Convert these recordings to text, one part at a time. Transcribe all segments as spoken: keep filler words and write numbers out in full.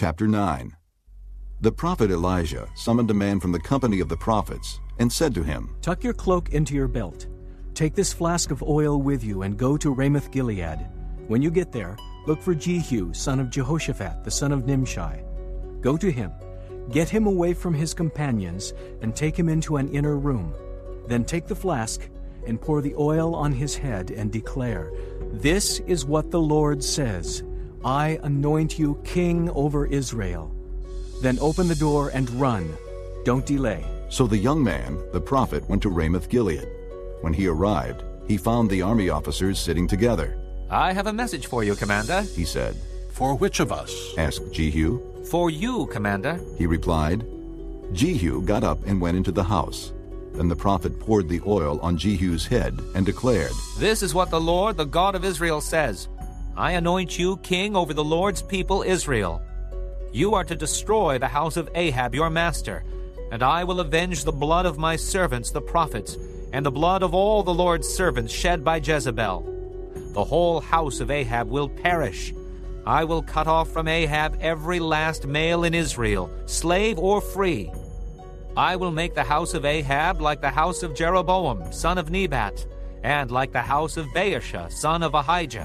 Chapter nine. The prophet Elijah summoned a man from the company of the prophets and said to him, "Tuck your cloak into your belt. Take this flask of oil with you and go to Ramoth-Gilead. When you get there, look for Jehu, son of Jehoshaphat, the son of Nimshi. Go to him, get him away from his companions, and take him into an inner room. Then take the flask and pour the oil on his head and declare, 'This is what the Lord says, I anoint you king over Israel.' Then open the door and run. Don't delay." So the young man, the prophet, went to Ramoth-Gilead. When he arrived, he found the army officers sitting together. "I have a message for you, Commander," he said. "For which of us?" asked Jehu. "For you, Commander," he replied. Jehu got up and went into the house. Then the prophet poured the oil on Jehu's head and declared, "This is what the Lord, the God of Israel, says. I anoint you king over the Lord's people Israel. You are to destroy the house of Ahab your master, and I will avenge the blood of my servants the prophets, and the blood of all the Lord's servants shed by Jezebel. The whole house of Ahab will perish. I will cut off from Ahab every last male in Israel, slave or free. I will make the house of Ahab like the house of Jeroboam, son of Nebat, and like the house of Baasha, son of Ahijah.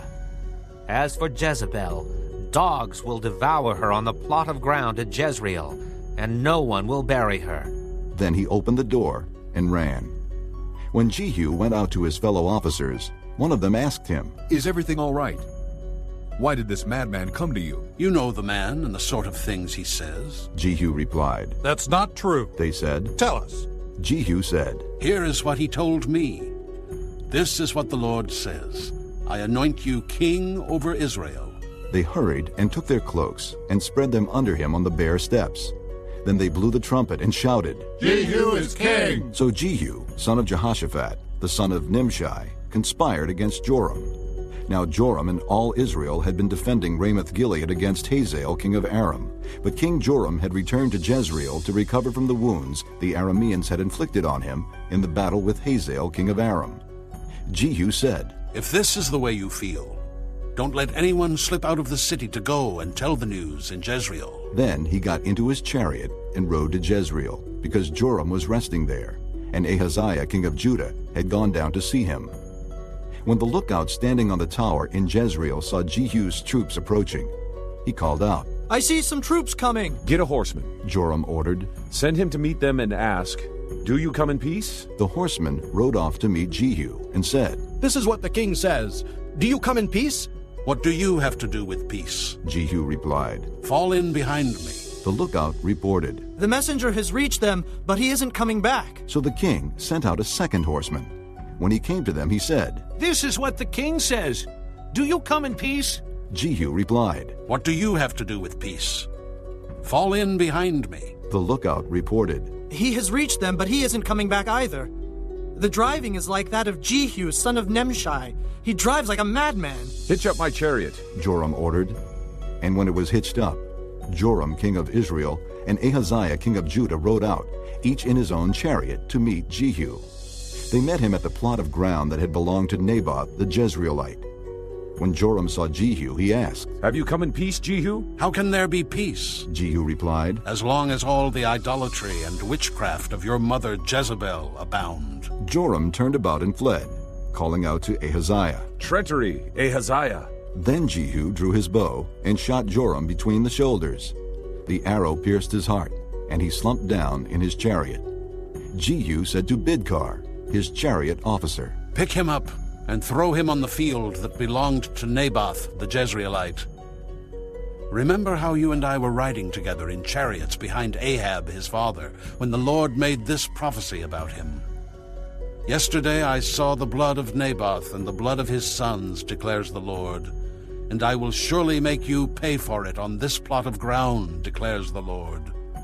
As for Jezebel, dogs will devour her on the plot of ground at Jezreel, and no one will bury her." Then he opened the door and ran. When Jehu went out to his fellow officers, one of them asked him, "Is everything all right? Why did this madman come to you?" "You know the man and the sort of things he says." Jehu replied. "That's not true," they said. "Tell us." Jehu said, "Here is what he told me. This is what the Lord says. I anoint you king over Israel." They hurried and took their cloaks and spread them under him on the bare steps. Then they blew the trumpet and shouted, "Jehu is king!" So Jehu, son of Jehoshaphat, the son of Nimshi, conspired against Joram. Now Joram and all Israel had been defending Ramoth-Gilead against Hazael, king of Aram. But King Joram had returned to Jezreel to recover from the wounds the Arameans had inflicted on him in the battle with Hazael, king of Aram. Jehu said, "If this is the way you feel, don't let anyone slip out of the city to go and tell the news in Jezreel." Then he got into his chariot and rode to Jezreel, because Joram was resting there, and Ahaziah, king of Judah, had gone down to see him. When the lookout standing on the tower in Jezreel saw Jehu's troops approaching, he called out, "I see some troops coming." "Get a horseman," Joram ordered. "Send him to meet them and ask, 'Do you come in peace?'" The horseman rode off to meet Jehu and said, "This is what the king says. Do you come in peace?" "What do you have to do with peace?" Jehu replied. "Fall in behind me." The lookout reported, "The messenger has reached them, but he isn't coming back." So the king sent out a second horseman. When he came to them, he said, "This is what the king says. Do you come in peace?" Jehu replied, "What do you have to do with peace? Fall in behind me." The lookout reported, "He has reached them, but he isn't coming back either. The driving is like that of Jehu, son of Nimshi. He drives like a madman." "Hitch up my chariot," Joram ordered. And when it was hitched up, Joram, king of Israel, and Ahaziah, king of Judah, rode out, each in his own chariot, to meet Jehu. They met him at the plot of ground that had belonged to Naboth the Jezreelite. When Joram saw Jehu, he asked, "Have you come in peace, Jehu?" "How can there be peace?" Jehu replied, "As long as all the idolatry and witchcraft of your mother Jezebel abound." Joram turned about and fled, calling out to Ahaziah, "Treachery, Ahaziah!" Then Jehu drew his bow and shot Joram between the shoulders. The arrow pierced his heart, and he slumped down in his chariot. Jehu said to Bidkar, his chariot officer, "Pick him up and throw him on the field that belonged to Naboth the Jezreelite. Remember how you and I were riding together in chariots behind Ahab his father, when the Lord made this prophecy about him. Yesterday I saw the blood of Naboth and the blood of his sons, declares the Lord, and I will surely make you pay for it on this plot of ground, declares the Lord.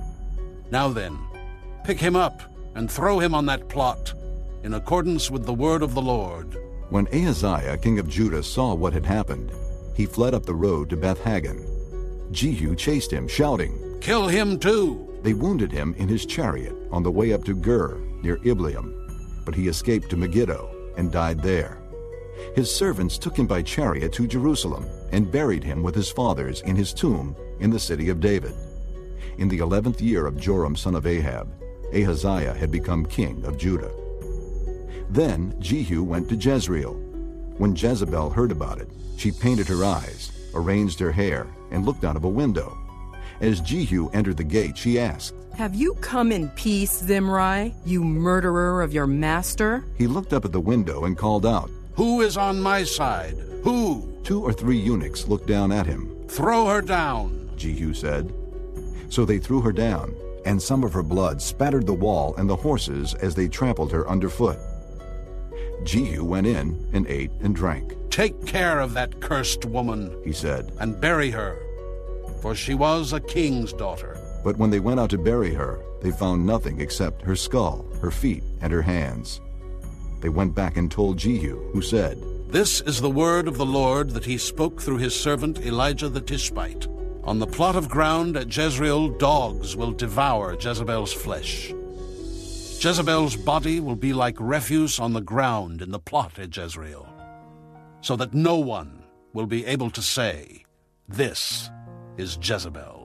Now then, pick him up and throw him on that plot, in accordance with the word of the Lord." When Ahaziah, king of Judah, saw what had happened, he fled up the road to Beth-Hagan. Jehu chased him, shouting, "Kill him too!" They wounded him in his chariot on the way up to Gur, near Ibleam, but he escaped to Megiddo and died there. His servants took him by chariot to Jerusalem and buried him with his fathers in his tomb in the city of David. In the eleventh year of Joram son of Ahab, Ahaziah had become king of Judah. Then Jehu went to Jezreel. When Jezebel heard about it, she painted her eyes, arranged her hair, and looked out of a window. As Jehu entered the gate, she asked, "Have you come in peace, Zimri, you murderer of your master?" He looked up at the window and called out, "Who is on my side? Who?" Two or three eunuchs looked down at him. "Throw her down," Jehu said. So they threw her down, and some of her blood spattered the wall and the horses as they trampled her underfoot. Jehu went in and ate and drank. "Take care of that cursed woman," he said, "and bury her, for she was a king's daughter." But when they went out to bury her, they found nothing except her skull, her feet, and her hands. They went back and told Jehu, who said, "This is the word of the Lord that he spoke through his servant Elijah the Tishbite. On the plot of ground at Jezreel, dogs will devour Jezebel's flesh. Jezebel's body will be like refuse on the ground in the plot at Jezreel, so that no one will be able to say, 'This is Jezebel.'"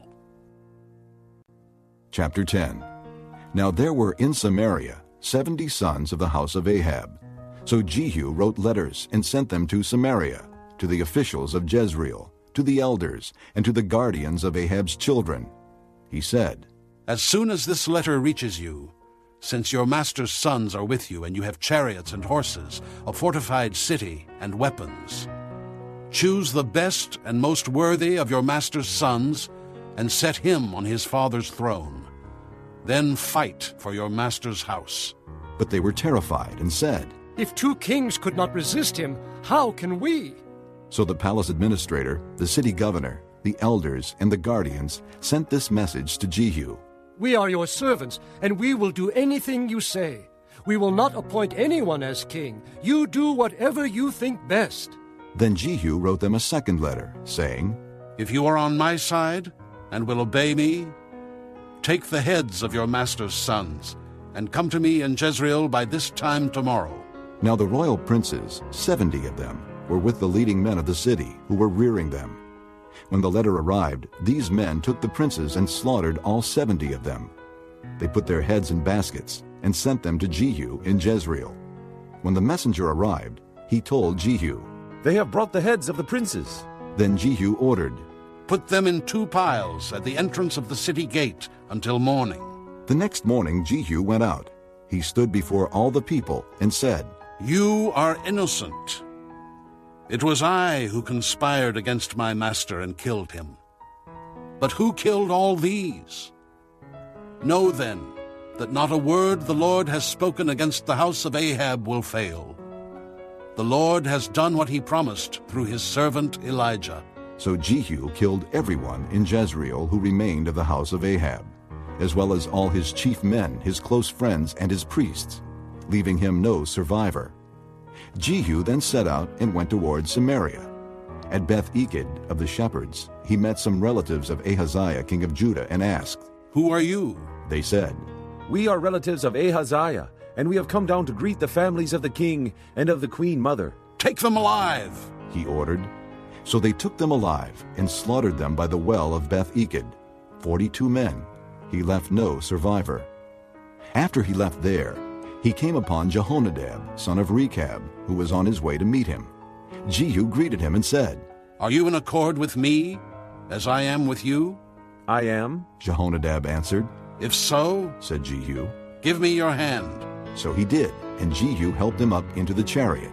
Chapter ten. Now there were in Samaria seventy sons of the house of Ahab. So Jehu wrote letters and sent them to Samaria, to the officials of Jezreel, to the elders, and to the guardians of Ahab's children. He said, "As soon as this letter reaches you, since your master's sons are with you and you have chariots and horses, a fortified city, and weapons, choose the best and most worthy of your master's sons and set him on his father's throne. Then fight for your master's house." But they were terrified and said, "If two kings could not resist him, how can we?" So the palace administrator, the city governor, the elders, and the guardians sent this message to Jehu. "We are your servants, and we will do anything you say. We will not appoint anyone as king. You do whatever you think best." Then Jehu wrote them a second letter, saying, "If you are on my side and will obey me, take the heads of your master's sons and come to me in Jezreel by this time tomorrow." Now the royal princes, seventy of them, were with the leading men of the city, who were rearing them. When the letter arrived, these men took the princes and slaughtered all seventy of them. They put their heads in baskets and sent them to Jehu in Jezreel. When the messenger arrived, he told Jehu, "They have brought the heads of the princes." Then Jehu ordered, "Put them in two piles at the entrance of the city gate until morning." The next morning Jehu went out. He stood before all the people and said, "You are innocent. It was I who conspired against my master and killed him. But who killed all these? Know then that not a word the Lord has spoken against the house of Ahab will fail. The Lord has done what he promised through his servant Elijah." So Jehu killed everyone in Jezreel who remained of the house of Ahab, as well as all his chief men, his close friends, and his priests, leaving him no survivor. Jehu then set out and went toward Samaria. At Beth-Eked of the shepherds, he met some relatives of Ahaziah king of Judah and asked, "Who are you?" They said, "We are relatives of Ahaziah, and we have come down to greet the families of the king and of the queen mother." "Take them alive," he ordered. So they took them alive and slaughtered them by the well of Beth-Eked, forty-two men. He left no survivor. After he left there, he came upon Jehonadab, son of Rechab, who was on his way to meet him. Jehu greeted him and said, "Are you in accord with me, as I am with you?" "I am," Jehonadab answered. "If so," said Jehu, "give me your hand." So he did, and Jehu helped him up into the chariot.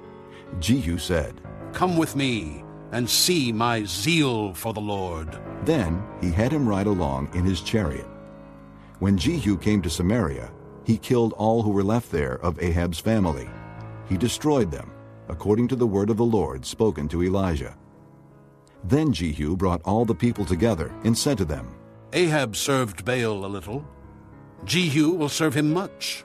Jehu said, "Come with me and see my zeal for the Lord." Then he had him ride along in his chariot. When Jehu came to Samaria, he killed all who were left there of Ahab's family. He destroyed them, according to the word of the Lord spoken to Elijah. Then Jehu brought all the people together and said to them, "Ahab served Baal a little. Jehu will serve him much.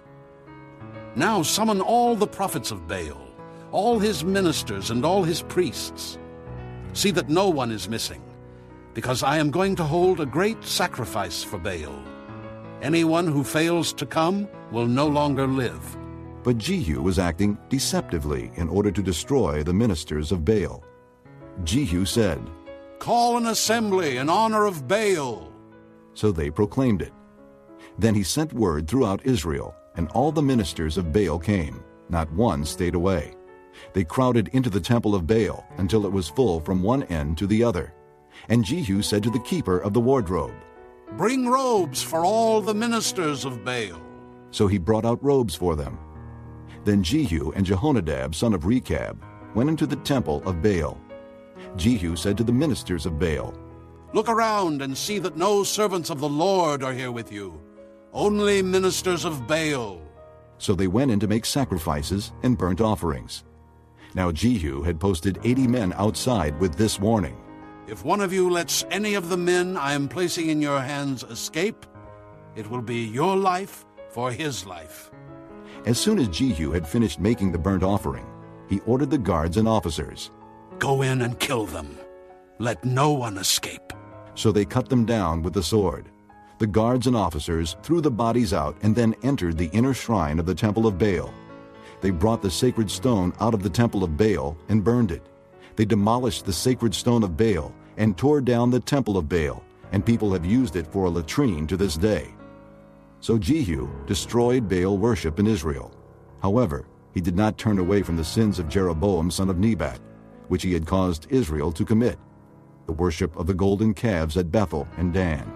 Now summon all the prophets of Baal, all his ministers and all his priests. See that no one is missing, because I am going to hold a great sacrifice for Baal. Anyone who fails to come will no longer live." But Jehu was acting deceptively in order to destroy the ministers of Baal. Jehu said, Call an assembly in honor of Baal. So they proclaimed it. Then he sent word throughout Israel, and all the ministers of Baal came. Not one stayed away. They crowded into the temple of Baal until it was full from one end to the other. And Jehu said to the keeper of the wardrobe, Bring robes for all the ministers of Baal. So he brought out robes for them. Then Jehu and Jehonadab, son of Rechab, went into the temple of Baal. Jehu said to the ministers of Baal, Look around and see that no servants of the Lord are here with you, only ministers of Baal. So they went in to make sacrifices and burnt offerings. Now Jehu had posted eighty men outside with this warning, If one of you lets any of the men I am placing in your hands escape, it will be your life for his life. As soon as Jehu had finished making the burnt offering, he ordered the guards and officers, Go in and kill them. Let no one escape. So they cut them down with the sword. The guards and officers threw the bodies out and then entered the inner shrine of the temple of Baal. They brought the sacred stone out of the temple of Baal and burned it. They demolished the sacred stone of Baal and tore down the temple of Baal, and people have used it for a latrine to this day. So Jehu destroyed Baal worship in Israel. However, he did not turn away from the sins of Jeroboam son of Nebat, which he had caused Israel to commit, the worship of the golden calves at Bethel and Dan.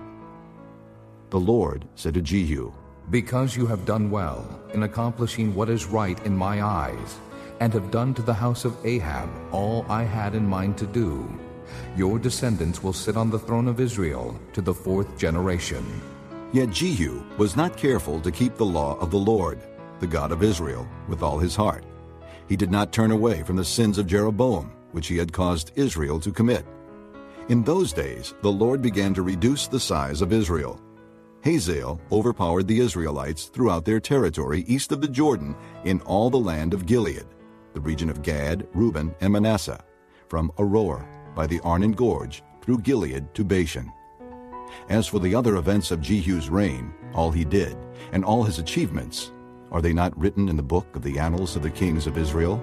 The Lord said to Jehu, Because you have done well in accomplishing what is right in my eyes, and have done to the house of Ahab all I had in mind to do, your descendants will sit on the throne of Israel to the fourth generation. Yet Jehu was not careful to keep the law of the Lord, the God of Israel, with all his heart. He did not turn away from the sins of Jeroboam, which he had caused Israel to commit. In those days, the Lord began to reduce the size of Israel. Hazael overpowered the Israelites throughout their territory east of the Jordan in all the land of Gilead, the region of Gad, Reuben, and Manasseh, from Aroer by the Arnon Gorge through Gilead to Bashan. As for the other events of Jehu's reign, all he did, and all his achievements, are they not written in the book of the annals of the kings of Israel?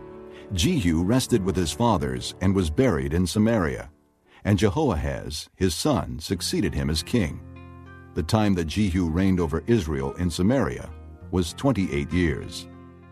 Jehu rested with his fathers and was buried in Samaria, and Jehoahaz, his son, succeeded him as king. The time that Jehu reigned over Israel in Samaria was twenty-eight years.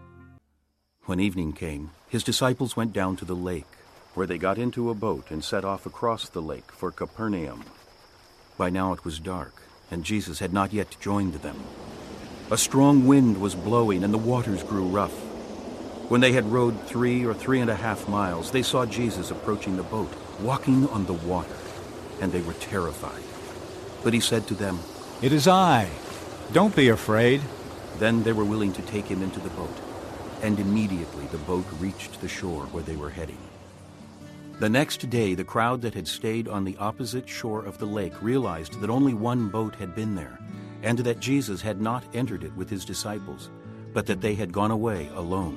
When evening came, his disciples went down to the lake, where they got into a boat and set off across the lake for Capernaum. By now it was dark, and Jesus had not yet joined them. A strong wind was blowing, and the waters grew rough. When they had rowed three or three and a half miles, they saw Jesus approaching the boat, walking on the water, and they were terrified. But he said to them, It is I. Don't be afraid. Then they were willing to take him into the boat, and immediately the boat reached the shore where they were heading. The next day, the crowd that had stayed on the opposite shore of the lake realized that only one boat had been there, and that Jesus had not entered it with his disciples, but that they had gone away alone.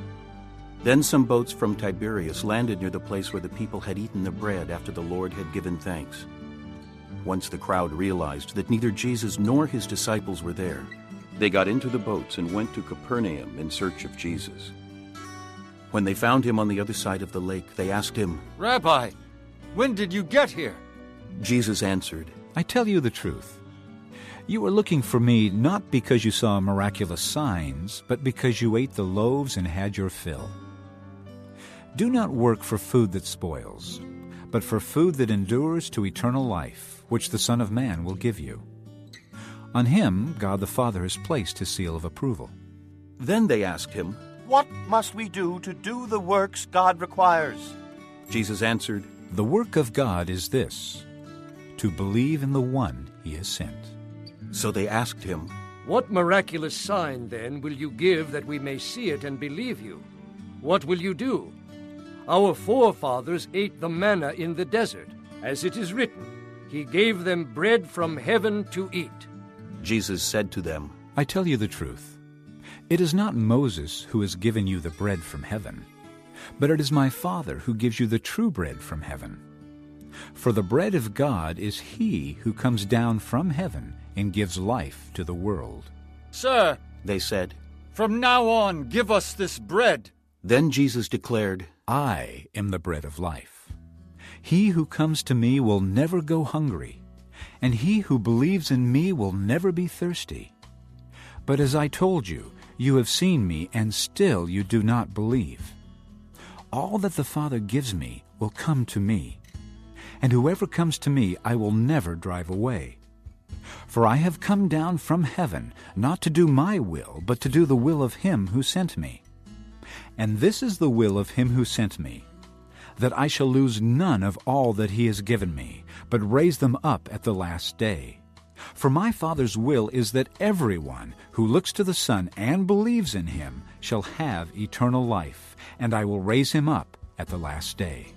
Then some boats from Tiberias landed near the place where the people had eaten the bread after the Lord had given thanks. Once the crowd realized that neither Jesus nor his disciples were there, they got into the boats and went to Capernaum in search of Jesus. When they found him on the other side of the lake, they asked him, Rabbi, when did you get here? Jesus answered, I tell you the truth. You are looking for me not because you saw miraculous signs, but because you ate the loaves and had your fill. Do not work for food that spoils, but for food that endures to eternal life, which the Son of Man will give you. On him God the Father has placed his seal of approval. Then they asked him, What must we do to do the works God requires? Jesus answered, The work of God is this, to believe in the one he has sent. So they asked him, What miraculous sign, then, will you give that we may see it and believe you? What will you do? Our forefathers ate the manna in the desert, as it is written, He gave them bread from heaven to eat. Jesus said to them, I tell you the truth. It is not Moses who has given you the bread from heaven, but it is my Father who gives you the true bread from heaven. For the bread of God is he who comes down from heaven and gives life to the world. Sir, they said, from now on give us this bread. Then Jesus declared, I am the bread of life. He who comes to me will never go hungry, and he who believes in me will never be thirsty. But as I told you, you have seen me, and still you do not believe. All that the Father gives me will come to me, and whoever comes to me I will never drive away. For I have come down from heaven, not to do my will, but to do the will of him who sent me. And this is the will of him who sent me, that I shall lose none of all that he has given me, but raise them up at the last day. For my Father's will is that everyone who looks to the Son and believes in him shall have eternal life, and I will raise him up at the last day.